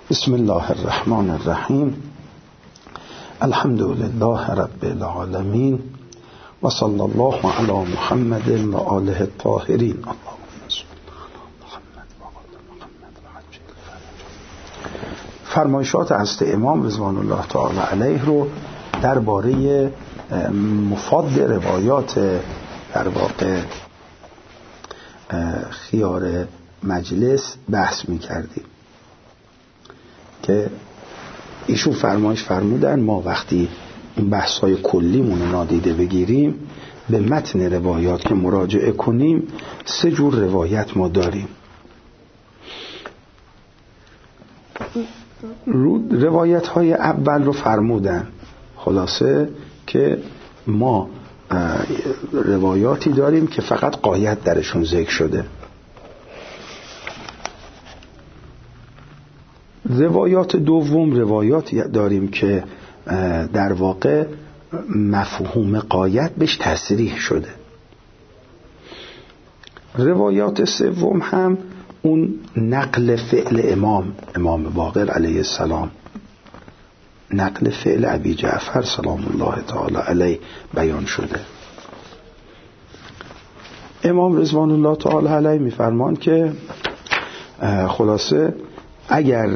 بسم الله الرحمن الرحیم. الحمد لله رب العالمین و صلی الله علی محمد و آله الطاهرین. فرمایشات حضرت امام رضوان الله تعالی علیه رو درباره مفاد روایات در واقع خیار مجلس بحث می کردیم که ایشون فرمودن ما وقتی این بحث‌های کلیمون رو نادیده بگیریم به متن روایات که مراجعه کنیم 3 جور روایت ما داریم. روایت‌های اول رو فرمودن خلاصه که ما روایاتی داریم که فقط غایت درشون ذکر شده. روایات دوم روایاتی داریم که در واقع مفهوم غایت بهش تصریح شده. روایات سوم هم اون نقل فعل امام باقر علیه السلام، نقل فعل ابی جعفر سلام الله تعالی علیه بیان شده. امام رضوان الله تعالی علیه میفرمان که خلاصه اگر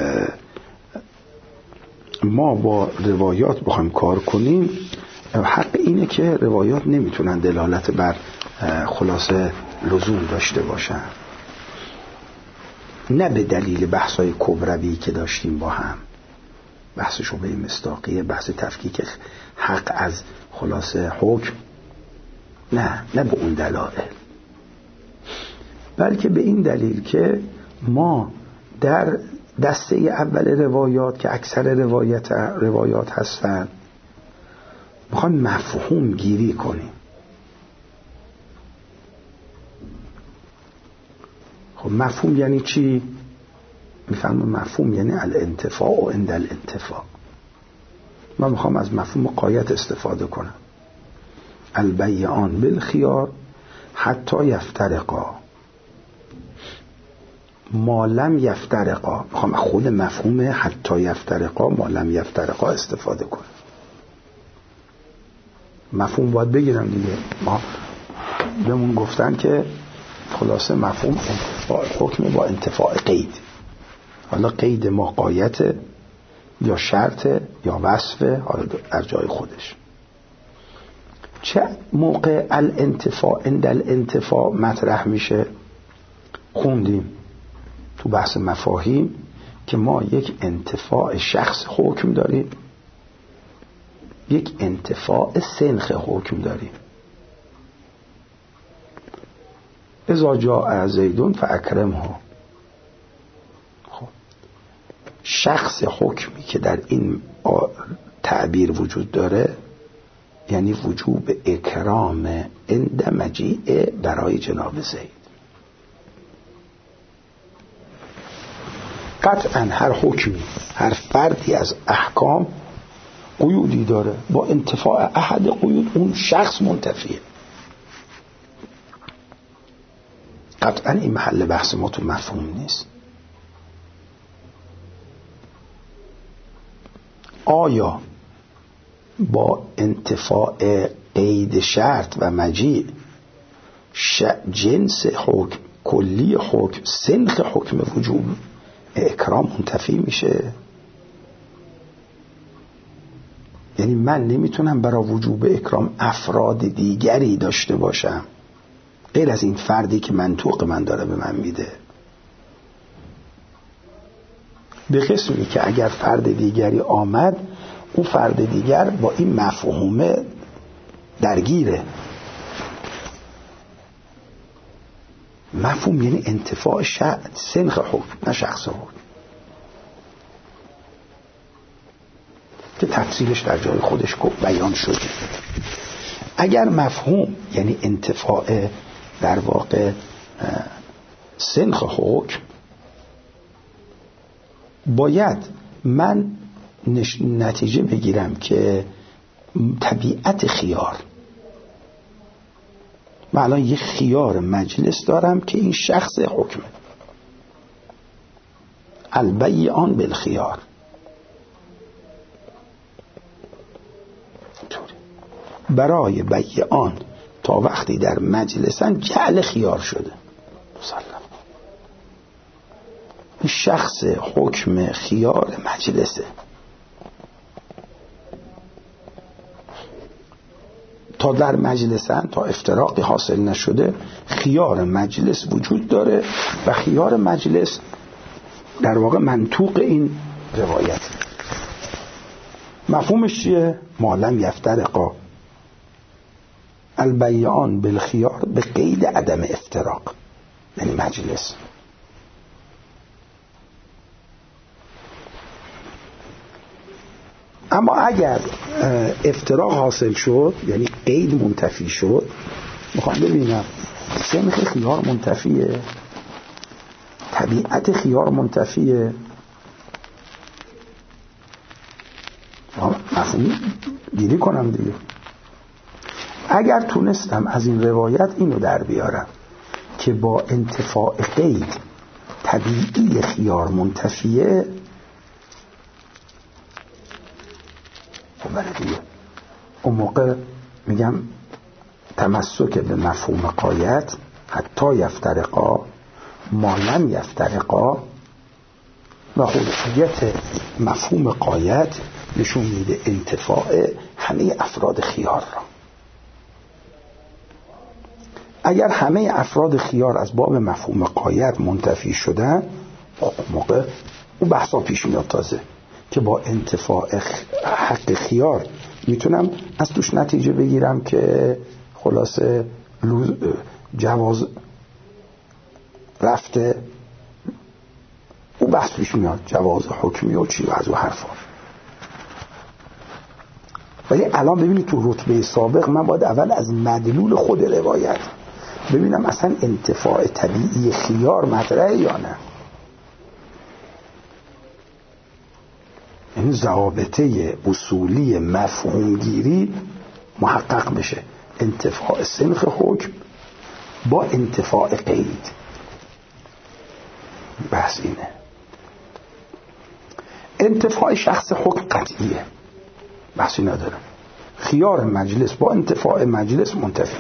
ما با روایات بخوایم کار کنیم، حق اینه که روایات نمیتونن دلالت بر خلاصه لزوم داشته باشن، نه به دلیل بحث‌های کبروی که داشتیم با هم، بحث شبهه مصداقیه، بحث تفکیک حق از خلاصه حکم، نه به اون دلایل، بلکه به این دلیل که ما در دسته اول روایات که اکثر روایات هستن میخوایم مفهوم گیری کنیم. خب مفهوم یعنی چی؟ میفهمم مفهوم یعنی الانتفاع و عند الانتفاع. من میخوام از مفهوم غایت استفاده کنم. البیعان بالخیار حتی یفترقا ما لم یفترقا. میخوام خود مفهوم حتی یفترقا ما لم یفترقا استفاده کنم. مفهوم باید بگیرم دیگه. ما بهمون گفتن که خلاصه مفهوم انتفاع حکم با انتفاع قید. حالا قید ما غایت یا شرط یا وصفه، حالا در جای خودش. چه موقع الانتفاع عند الانتفاع مطرح میشه؟ خوندیم تو بحث مفاهیم که ما یک انتفاع شخص حکم داریم، یک انتفاع سنخ حکم داریم. اذا جاء زیدون فاکرمه. خب شخص حکمی که در این تعبیر وجود داره یعنی وجوب اکرام عند مجیء برای جناب زید. قطعا هر حکمی، هر فردی از احکام قیودی داره، با انتفاع احد قیود اون شخص منتفیه. قطعا این محل بحث ما تو مفهوم نیست. آیا با انتفاع قید شرط و مجیء جنس حکم، کلی حکم، سنخ حکم وجوب اکرام منتفی میشه؟ یعنی من نمیتونم برای وجوب اکرام افراد دیگری داشته باشم غیر از این فردی که منطوق من داره به من میده، به قسمی که اگر فرد دیگری آمد اون فرد دیگر با این مفهومه درگیره. مفهوم یعنی انتفاع سنخ حکم، نه شخص حکم، که تفصیلش در جای خودش بیان شده. اگر مفهوم یعنی انتفاع در واقع سنخ حکم، باید من نتیجه بگیرم که طبیعت خیار، من الان یه خیار مجلس دارم که این شخص حکمه، البیعان بالخیار. برای بیعان تا وقتی در مجلسن جعل خیار شده. مسلم این شخص حکم خیار مجلسه، تا در مجلسن، تا افتراقی حاصل نشده خیار مجلس وجود داره و خیار مجلس در واقع منطوق این روایت. مفهومش چیه؟ ما لم یفترقا البیعان بالخیار به قید عدم افتراق، یعنی مجلس. اما اگر افتراق حاصل شد، یعنی قید منتفی شد، میخوام ببینم سنخ خیار منتفیه، طبیعت خیار منتفیه، مفهومی گیری کنم دیگه. اگر تونستم از این روایت اینو در بیارم که با انتفاع قید طبیعی خیار منتفیه، خب برای دیگه اون موقع میگم تمسک به مفهوم قایت حتی یفترقا ما لم یفترقا و حجیت مفهوم قایت نشون میده انتفاع همه افراد خیار را. اگر همه افراد خیار از باب مفهوم قایت منتفی شدن، موقع اون بحثا پیش میاد تازه که با انتفاع حق خیار میتونم از توش نتیجه بگیرم که خلاصه جواز رفته، اون بحث پیش میاد جواز حکمی و چی و از اون حرفا. ولی الان ببینید تو رتبه سابق من باید اول از مدلول خود روایت ببینم اصلا انتفاع طبیعی خیار مطرحه یا نه. این ضوابطه اصولی مفهومگیری محقق بشه، انتفاع سنخ حکم با انتفاع قید. بحث اینه. انتفاع شخص حکم قطعیه، بحثی ندارم. خیار مجلس با انتفاع مجلس منتفی.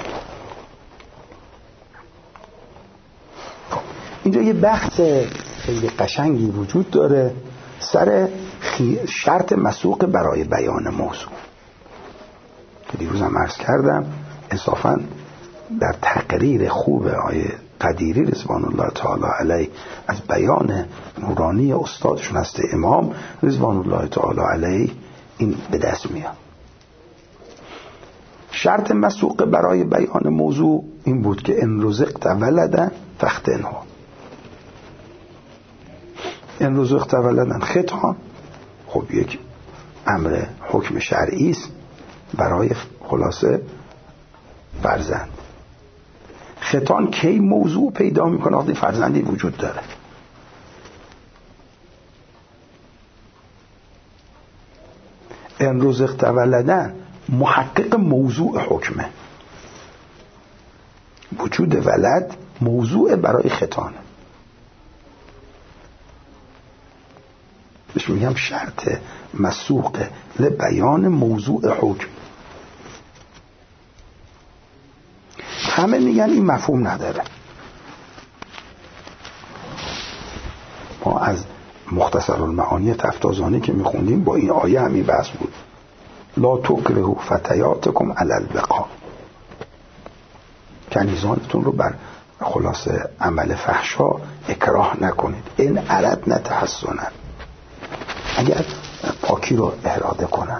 اینجا یه بحث خیلی قشنگی وجود داره سر شرط مسوق برای بیان موضوع که دیروز هم عرض کردم. انصافاً در تقریر خوب آیه قدیری رضوان الله تعالی علیه از بیان نورانی استادشون هست امام رضوان الله تعالی علیه این به دست میاد. شرط مسوق برای بیان موضوع این بود که ان رزقت ولدا فاختنه. ان رزقت ولدا ختان، خب یک امر حکم شرعی است برای خلاصه فرزند. ختان کی موضوع پیدا میکنه؟ وقتی فرزندی وجود داره. ان رزقت ولدا محقق موضوع حکمه، وجود ولد موضوع برای ختانه. بهش میگم شرط مسوق لبیان موضوع حکم. همه میگن این مفهوم نداره. ما از مختصر المعانی تفتازانی که میخوندیم با این آیه همین بحث بود. لا تکرهوا فتیاتکم علی البقاء، کنیزانتون رو بر خلاصه عمل فحشا اکراه نکنید. این اردنا تحسنا، اگر پاکی رو اراده کنن.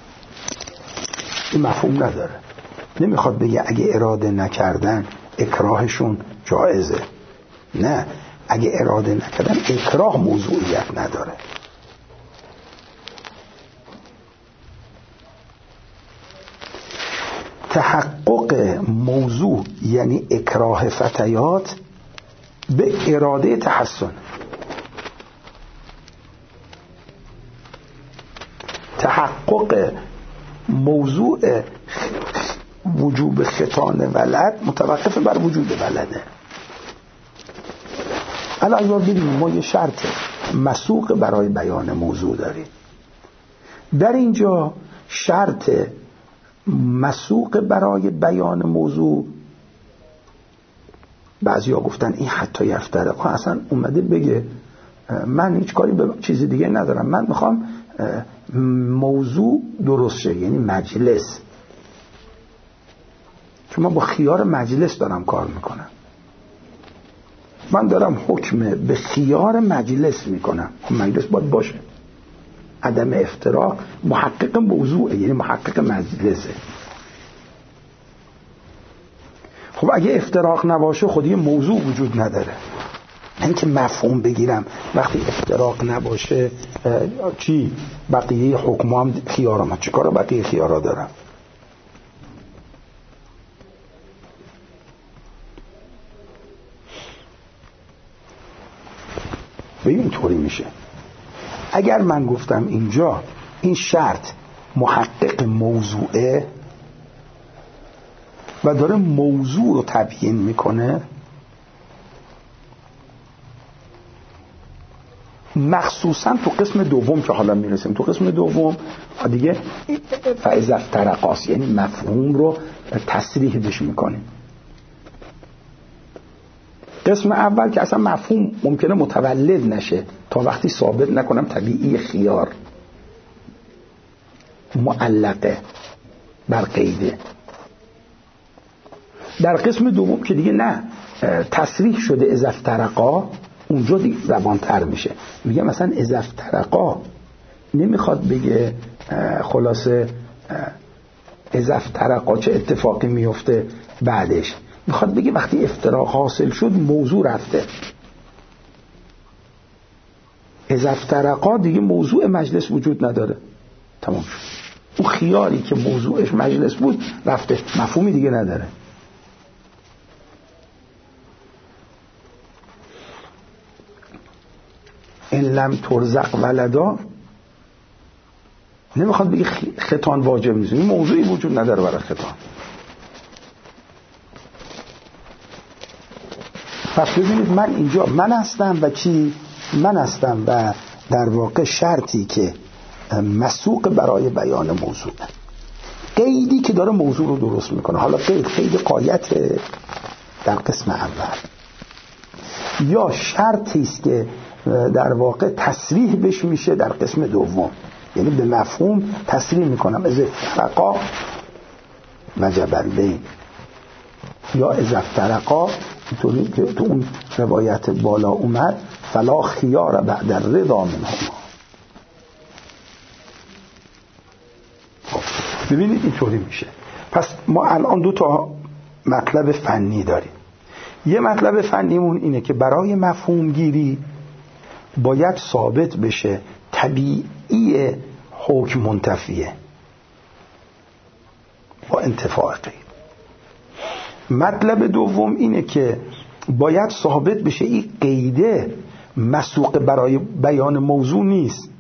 این مفهوم نداره. نمیخواد بگه اگه اراده نکردن اکراهشون جایزه. نه، اگه اراده نکردن اکراه موضوعیت نداره. تحقق موضوع یعنی اکراه فتیات به اراده تحسن. تحقق موضوع وجوب ختان ولد متوقف بر وجود ولده. الان اگر ببینیم ما یه شرط مسوق برای بیان موضوع دارید. در اینجا شرط مسوق برای بیان موضوع، بعضیا گفتن این حتی یفترقه اصلا اومده بگه من هیچ کاری به چیز دیگه ندارم، من میخوام موضوع درست شه، یعنی مجلس، چون من با خیار مجلس دارم کار میکنم، من دارم حکم به خیار مجلس میکنم. مجلس باید باشه، عدم افتراق محقق موضوعه، یعنی محقق مجلسه. خب اگه افتراق نباشه خودی موضوع وجود نداره. این که مفهوم بگیرم وقتی افتراق نباشه چی؟ بقیه حکم هم خیارم، چه کار بقیه خیارا دارم؟ به این طوری میشه. اگر من گفتم اینجا این شرط محقق موضوعه و داره موضوع رو تبیین میکنه، مخصوصا تو قسم دوم که حالا میرسیم، تو قسم دوم دیگه فاذا افترقاست، یعنی مفهوم رو تصریح بش میکنه. قسم اول که اصلا مفهوم ممکنه متولد نشه تا وقتی ثابت نکنم طبیعی خیار معلقه بر قیده. در قسم دوم که دیگه نه تصریح شده اذا افترقا، اونجا دیگه روانتر میشه. میگه مثلا اذا افترقا، نمیخواد بگه خلاصه اذا افترقا چه اتفاقی میفته بعدش، میخواد بگه وقتی افتراق حاصل شد موضوع رفته. اذا افترقا دیگه موضوع مجلس وجود نداره، تمام شد. اون خیاری که موضوعش مجلس بود رفته، مفهومی دیگه نداره. این لم ترزق ولدا نمیخواد بگه ختان واجب نیست، این موضوعی وجود نداره برای ختان. پس ببینید من اینجا من هستم و چی؟ من هستم و در واقع شرطی که مسوق برای بیان موضوع، قیدی که داره موضوع رو درست میکنه. حالا قید قایت در قسم اول، یا شرطی است که در واقع تصریح بش میشه در قسم دوم، یعنی به مفهوم تصریح میکنم از افترقا وجب البین، یا از افترقا اینطوری که تو اون روایت بالا اومد فلا خیار بعد الرضا منهما. ببینید اینطوری میشه. پس ما الان دو تا مطلب فنی داریم. یه مطلب فنیمون اینه که برای مفهوم گیری باید ثابت بشه طبیعی حکم منتفیه با انتفاع قید. مطلب دوم اینه که باید ثابت بشه این قیده مسوق برای بیان موضوع نیست.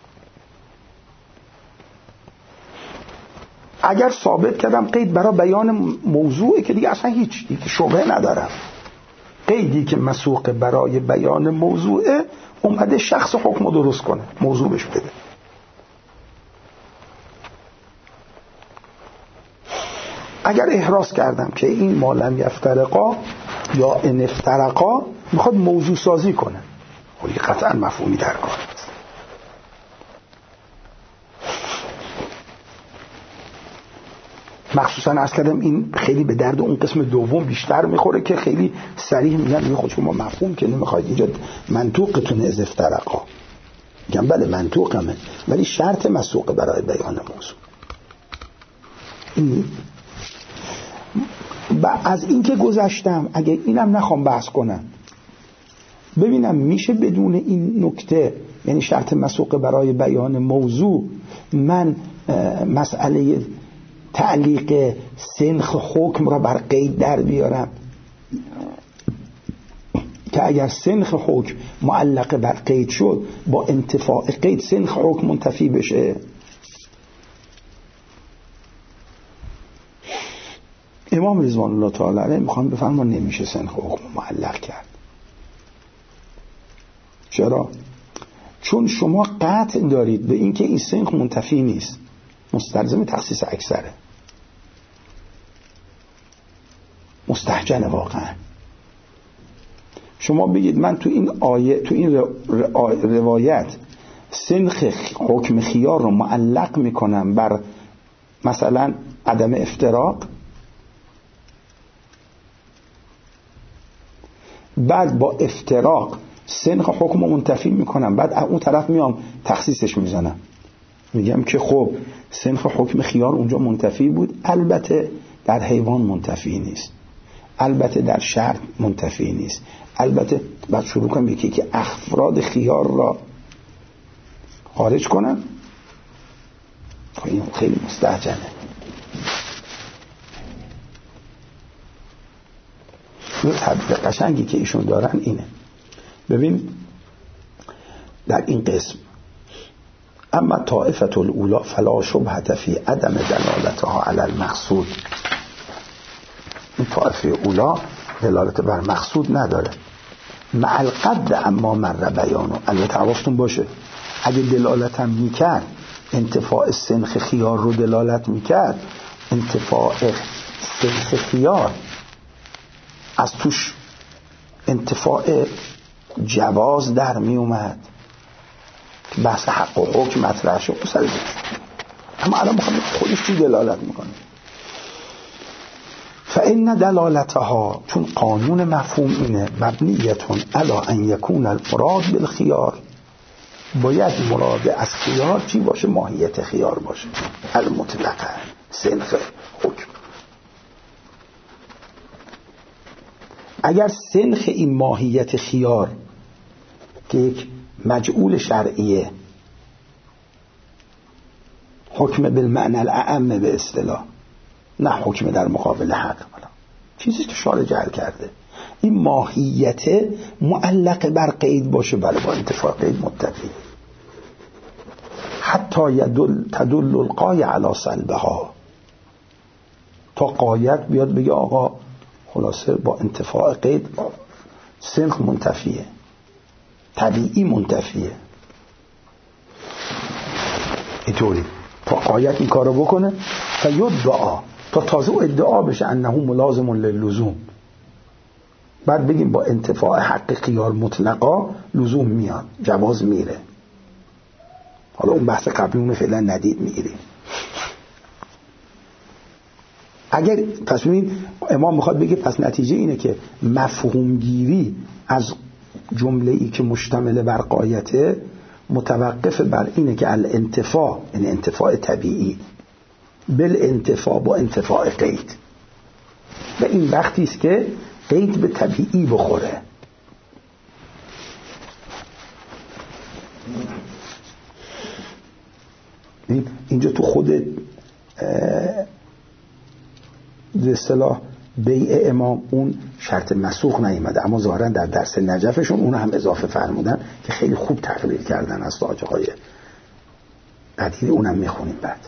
اگر ثابت کردم قید برای بیان موضوعه که دیگه اصلا هیچ دیگه شبهه ندارم. قیدی که مسوق برای بیان موضوعه اومده شخص حکم رو درست کنه، موضوع بهش بده. اگر احراز کردم که این ما لم یفترقا یا ان افترقا میخواد موضوع سازی کنه، خب قطعا مفهومی در کار است. مخصوصا از کردم این خیلی به درد اون قسم دوم بیشتر میخوره که خیلی صریح میگن خود شما مفهوم که نمیخواید ایجاد منطوقتون از افترقا. میگم بله منطوقمه، ولی شرط مسوق برای بیان موضوع. این از این که گذشتم، اگه اینم نخوام بحث کنم، ببینم میشه بدون این نکته، یعنی شرط مسوق برای بیان موضوع، من مسئله تعلیق سنخ حکم را بر قید در بیارم که اگر سنخ حکم معلق بر قید شد با انتفاع قید سنخ حکم منتفی بشه. امام رضوان الله تعالی علیه میخوام بفرمان نمیشه سنخ حکم معلق کرد. چرا؟ چون شما قطع دارید به اینکه این سنخ منتفی نیست، مستلزم تخصیص اکثره، مستحجن واقعا. شما بگید من تو این آیه، تو این روایت سنخ حکم خیار رو معلق میکنم بر مثلا عدم افتراق، بعد با افتراق سنخ حکم رو منتفی میکنم، بعد اون طرف میام تخصیصش میزنم، میگم که خب سنخ حکم خیار اونجا منتفی بود، البته در حیوان منتفی نیست، البته در شرط منتفی نیست، البته بعد شروع کنم یکی که افراد خیار را خارج کنم. این خیلی مستعجله. یه تطبیق قشنگی که ایشون دارن اینه. ببین در این قسم اما طائفة الاولی فلا شبهة فی عدم دلالتها علی المقصود، این طائفه اولا دلالت بر مقصود نداره، مع القد اما مر بیانو. البته حواستون باشه اگه دلالت هم میکرد، انتفاع سنخ خیار رو دلالت میکرد، انتفاع سنخ خیار از توش انتفاع جواز در می اومد، بحث حق و حکم مطرح شد سر دیگه. اما الان میخوام خودش چی دلالت میکنه؟ فإن دلالتها، چون قانون مفهوم اینه، مبنیتون علی ان یکون المراد بالخیار، باید مراد از خیار چی باشه؟ ماهیت خیار باشه، المطلقه، سنخ حکم. اگر سنخ این ماهیت خیار که یک مجعول شرعیه، حکم بالمعنى الاعم به اصطلاح، نه حکم در مقابل حق، چیزی که شارع جعل کرده، این ماهیت معلق بر قید باشه، بله با انتفاع قید متفی، حتی تدل القای علی سلبها، تا قایت بیاد بگه آقا خلاصه با انتفاع قید سنخ منتفیه، طبیعی منتفیه، اینطوری تا قایت این کارو بکنه فیدعا، تا تازه ادعا بشه انه ملازم للزوم، بعد بگیم با انتفاع حق خیار مطلقا لزوم میاد، جواز میره. حالا اون بحث قبلی اون فعلا ندید میگیریم. اگر پس ببین امام میخواد بگه پس نتیجه اینه که مفهوم گیری از جمله ای که مشتمل بر قایته متوقف بر اینه که الانتفاع، یعنی انتفاع طبیعی، بالانتفاع با انتفاع قید، و این وقتی است که قید به طبیعی بخوره. اینجا تو خود به اصطلاح بیع امام اون شرط مسوق نیامده، اما ظاهرا در درس نجفشون اون هم اضافه فرمودن که خیلی خوب تقریر کردن از آقای قدیری، اونم میخونیم بعد.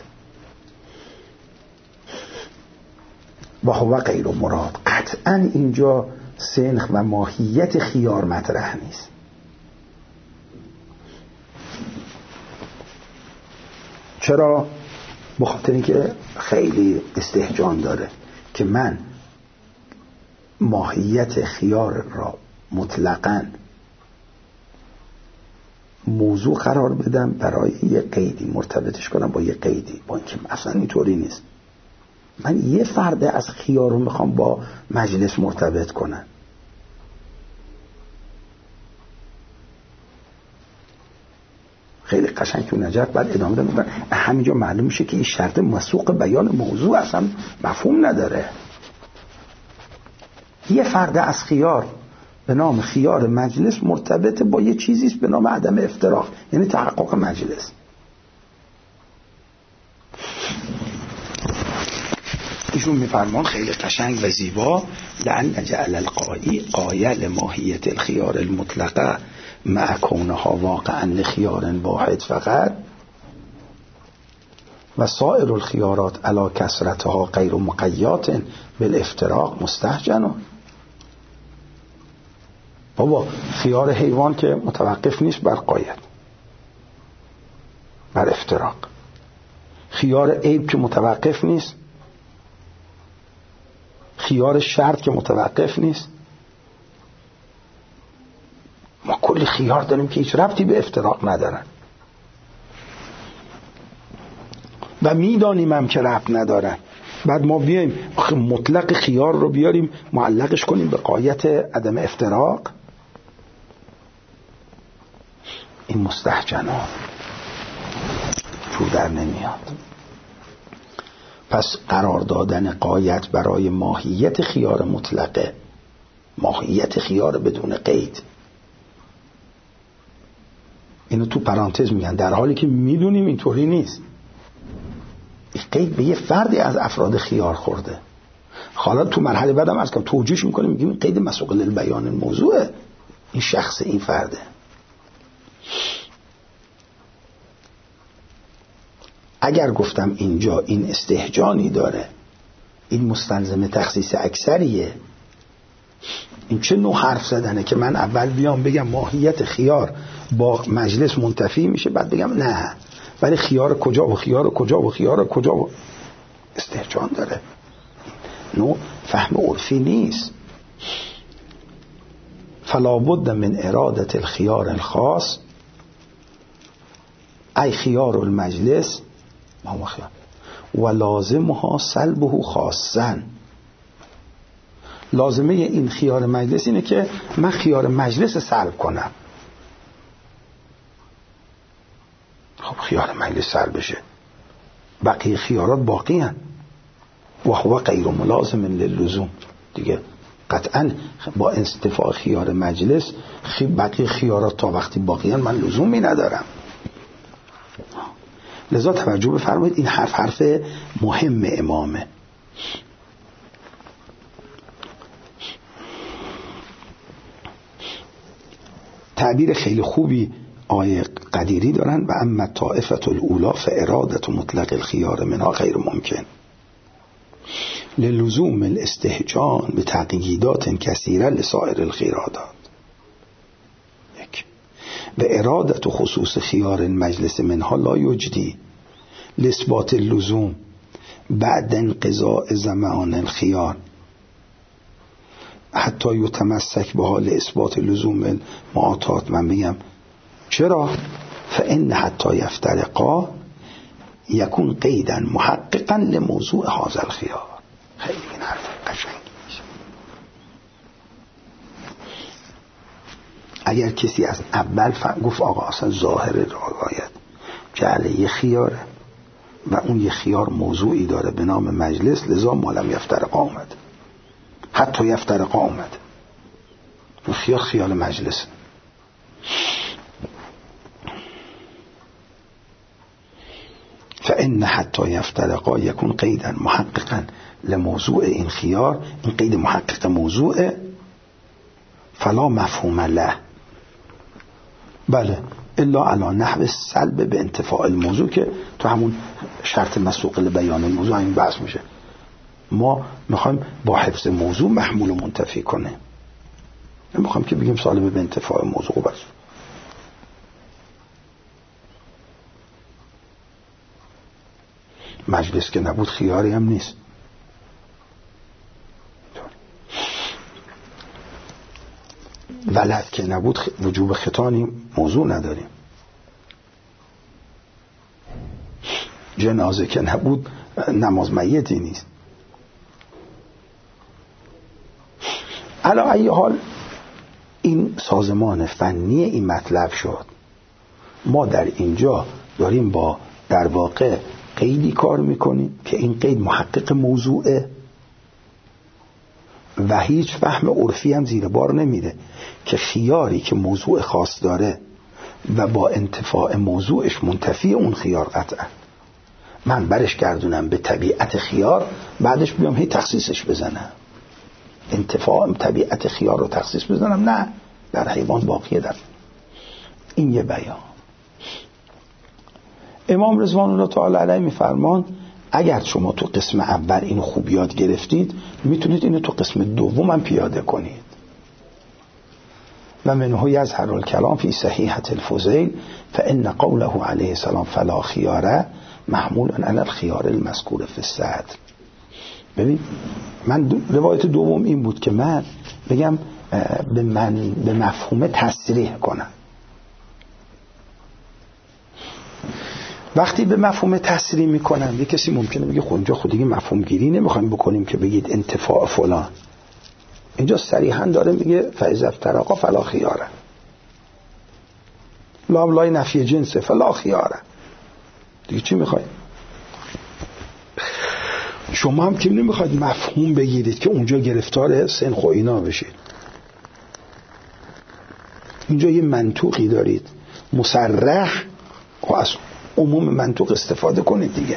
و هو غیر مراد، قطعا اینجا سنخ و ماهیت خیار مطرح نیست. چرا؟ بخاطر اینکه خیلی استهجان داره که من ماهیت خیار را مطلقاً موضوع قرار بدم برای یه قیدی، مرتبطش کنم با یه قیدی، با اینکه اصلا اینطوری نیست. من یه فرد از خیار رو میخوام با مجلس مرتبط کنم. خیلی قشنگ تو نجف بعد ادامه ده میگن همینجا معلوم میشه که این شرط مسوق بیان موضوع اصلا مفهوم نداره. یه فرد از خیار به نام خیار مجلس مرتبط با یه چیزیست به نام عدم افتراق، یعنی تحقق مجلس. ایشون میفرمان خیلی قشنگ و زیبا، لعن نجعل القایی قایل ماهیت الخیار المطلقه مع کونها واقعا لخیار واحد فقط و سائر الخيارات علی کثرتها غیر مقیات بالافتراق مستهجن. بابا خیار حیوان که متوقف نیست بر قایت، بر افتراق. خیار عیب که متوقف نیست، خیار شرط که متوقف نیست. ما کلی خیار داریم که هیچ ربطی به افتراق ندارن و میدانیم هم که ربط ندارن. بعد ما بیایم مطلق خیار رو بیاریم معلقش کنیم به قایت عدم افتراق. این مستهجنات جور در نمیاد. پس قرار دادن قایت برای ماهیت خیار مطلقه، ماهیت خیار بدون قید، اینو تو پرانتز میگن، در حالی که میدونیم اینطوری نیست. این قید به یه فردی از افراد خیار خورده. حالا تو مرحله بعدم از کم توجیهش میکنیم، میگیم قید مسوق للبیان الموضوعه، این شخص، این فرده. اگر گفتم اینجا این استهجانی داره، این مستلزم تخصیص اکثریه، این چه نوع حرف زدنه که من اول بیام بگم ماهیت خیار با مجلس منتفی میشه، بعد بگم نه ولی خیار کجا و خیار کجا و خیار کجا و استهجان داره. نوع فهم عرفی نیست. فلا بد من اراده الخيار الخاص ای خیار المجلس و لازمها سلبه خاصا. لازمه این خیار مجلس اینه که من خیار مجلس سلب کنم. خب خیار مجلس سلب بشه، بقیه خیارات باقی هن و هو غیر ملازم للزوم دیگه. قطعا با استفاء خیار مجلس بقیه خیارات تا وقتی باقی هن من لزومی ندارم. لذا توجه بفرمایید، این حرف مهم امامه. تعبیر خیلی خوبی آیه قدیری دارن: و اما طائفة الاولی فاراده مطلق الخيار منها غیر ممکن للزوم الاستهجان بتقییدات کثیره لسائر الخيارات. و اراده خصوص خیار المجلس منها لا یجدی لاثبات اللزوم بعد انقضاء زمان الخيار حتی یتمسک به حال اثبات لزوم المعاطات. من بگم چرا؟ فان حتی یفترقا یکون قیدا محققا لموضوع هذا الخيار. خیلی این حرف قشنگی میشه. اگر کسی از اول گفت آقا اصلا ظاهر روایت جعل یه خیاره و اون یه خیار موضوعی داره به نام مجلس، لذا مالم یفترقا اومد، حتی یفترقا اومد، اون خیار خیال مجلس. فإن حتی یفترقا یکون قیدا محققا لموضوع این خیار، این قید محقق موضوع، فلا مفهوم له بله الا علی نحو سلب به انتفاع الموضوع، که تو همون شرط مسوق لبیان الموضوع همین بحث میشه. ما میخوایم با حفظ موضوع محمول و منتفی کنه، نمیخوایم که بگیم سالب به انتفاع موضوع بس. مجلس که نبود خیاری هم نیست. ولد که نبود وجوب ختانی موضوع نداریم. جنازه که نبود نماز میتی نیست. علی ای حال این سازمان فنی این مطلب شد. ما در اینجا داریم با در واقع قیدی کار میکنیم که این قید محقق موضوعه و هیچ فهم عرفی هم زیر بار نمیره که خیاری که موضوع خاص داره و با انتفاع موضوعش منتفی اون خیار قطعا من برش گردونم به طبیعت خیار، بعدش بیام هی تخصیصش بزنم، انتفاع طبیعت خیار رو تخصیص بزنم، نه، در حیوان باقیه. در این یه بیان. امام رضوان الله تعالی علیه میفرمان اگر شما تو قسم اول اینو خوب یاد گرفتید میتونید اینو تو قسم دوم هم پیاده کنید. و منه یظهر الکلام فی صحیحة الفضیل فان قوله علیه السلام فلا خیاره محمول علی الخیار المذکور فی الصدر. ببین من روایت دوم این بود که من بگم به مفهوم تصریح کنم. وقتی به مفهوم تصریح میکنم یه کسی ممکنه بگه خب اینجا خودی مفهوم گیری نمیخوایم بکنیم که بگید انتفاع فلان. اینجا صریحا داره میگه فاذا افترقا فلا خیاره، لای نفی جنسه، فلا خیاره. دیگه چی میخواید؟ شما هم که نمیخواید مفهوم بگیرید که اونجا گرفتار سنخ و اینا بشید. اینجا یه منطوقی دارید مصرح و از عموم منطوق استفاده کنید دیگه.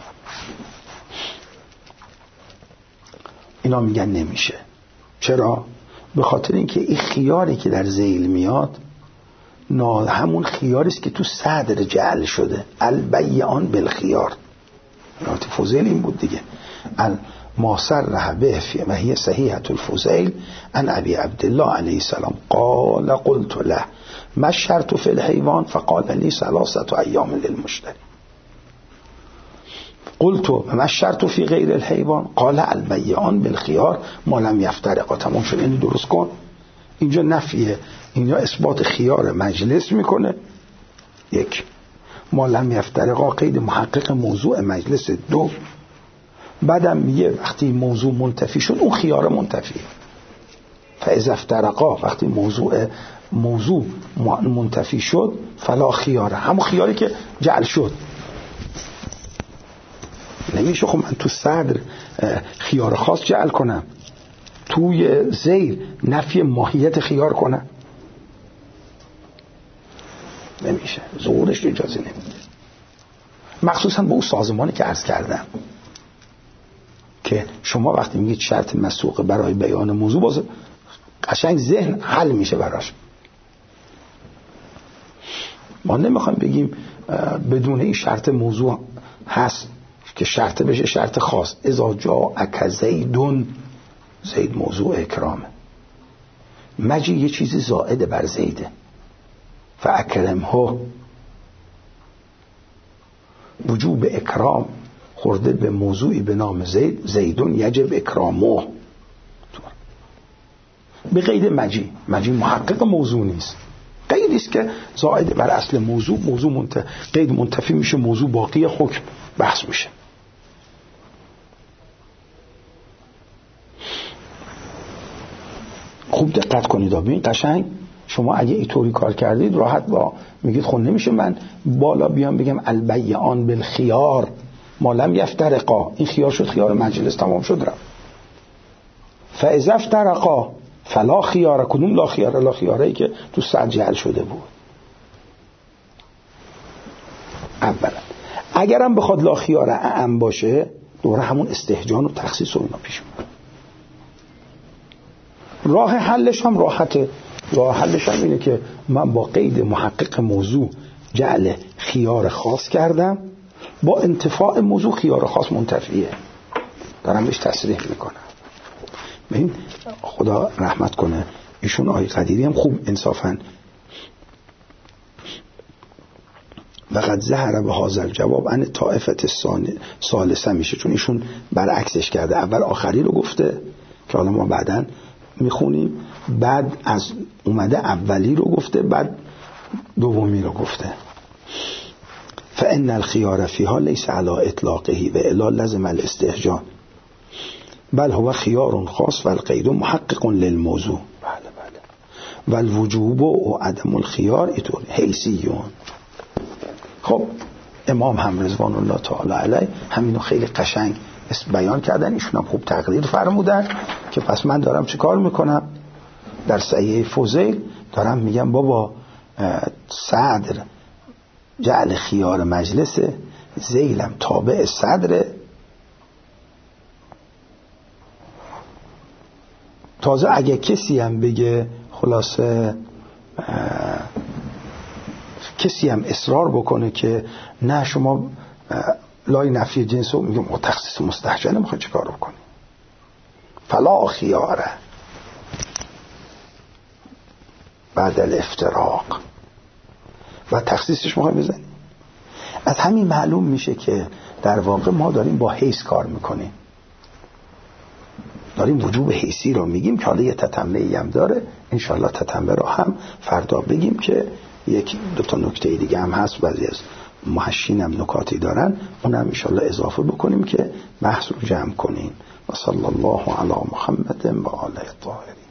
اینا میگن نمیشه. چرا؟ به خاطر اینکه این خیاری که در ذیل میاد همون خیاری است که تو صدر جعل شده. البیعان بالخیار. رابطه فضیل این بود دیگه. ما صرح به و هی صحیحة الفضیل ان ابی عبدالله علیه السلام قال قلت له ما الشرط فی الحیوان فقال لی 3 ایام للمشتری. قلت ما الشرط فی غیر الحیوان قال البیعان بالخیار ما لم یفترقا. تمام شد. اینو درست کن. اینجا نفیه، اینجا اثبات خیار مجلس میکنه. یک، ما لم یفترقا قید محقق موضوع مجلس. 2، بعدم میگه وقتی موضوع منتفی شد اون خیار منتفی. فاذا افترقا وقتی موضوع منتفی شد فلا خیاره، همون خیاری که جعل شد. نمیشه خب من تو صدر خیار خاص جعل کنم، توی ذیل نفی ماهیت خیار کنم؟ نمیشه، ظهورش اجازه نمیده. مخصوصا به اون سازمانی که عرض کردم که شما وقتی میگید شرط مسوق برای بیان موضوع، باز قشنگ ذهن حل میشه براش. ما نمیخوایم بگیم بدون این شرط موضوع هست که شرط بشه شرط خاص. اذا جاءک زیدون، زید موضوع اکرامه. مجی یه چیزی زائد بر زیده، فاکرمه. وجوب اکرام خورده به موضوعی به نام زید، زیدون یجب اکرامه. به قید مجی محقق موضوع نیست، قیدی است که زائد بر اصل موضوع قید منتفی میشه، موضوع باقی حکم بحث میشه. خوب دقت کنید. ببین قشنگ شما اگه اینطوری کار کردید راحت با میگید خب نمیشه من بالا بیام بگم البیعان بالخیار ما لم یفترقا. این خیار شد خیار مجلس، تمام شد رفت. فاذا افترقا فلا خیار. کدوم لا خیاره؟ لا خیاره ای که تو صد جعل شده بود. اولا اگرم بخواد لا خیاره اعم باشه دوره همون استهجان و تخصیص و اینا پیش میاد. راه حلش هم راحته. راه حلش هم اینه که من با قید محقق موضوع جعل خیار خاص کردم، با انتفاع موضوع خیار خاص منتفیه، دارم بهش تصریح میکنم. ببین خدا رحمت کنه ایشون آقای قدیری هم خوب انصافاً وقد ظهر به هذا الجواب ان طائفه ثالثه میشه، چون ایشون برعکسش کرده. اول آخری رو گفته که حالا ما بعداً میخونیم، بعد از اومده اولی رو گفته، بعد دومی رو گفته. فان الخيار فيها ليس على اطلاقه و الا لازم الاستهجان بل هو خيار خاص والقيد محقق للموضوع. بله والوجوب و عدم الخيار اینطور حیثیون. خب امام هم رضوان الله تعالی علیه همینو خیلی قشنگ بیان کردن. ایشون هم خوب تقریر فرمودن که پس من دارم چه کار میکنم در صحیح فضیل؟ دارم میگم بابا صدر جعل خیار مجلس، ذیلم تابع صدر. تازه اگه کسی هم بگه خلاصه کسی هم اصرار بکنه که نه شما لای نفی جنس رو میگم تخصیص مستحجن میخوای چه کار بکنی؟ فلا خیاره. بعد الافتراق و تخصیصش میخوای بزنی. از همین معلوم میشه که در واقع ما داریم با حیث کار میکنیم، داریم وجوب حیثی رو میگیم که حالا یه تتمه‌ای هم داره، انشالله تتمه رو هم فردا بگیم که یک دو تا نکته دیگه هم هست، بعضی از محشین هم نکاتی دارن، اونم انشالله اضافه بکنیم که بحث رو جمع کنیم. و صلی الله علی محمد و آله الطاهرین.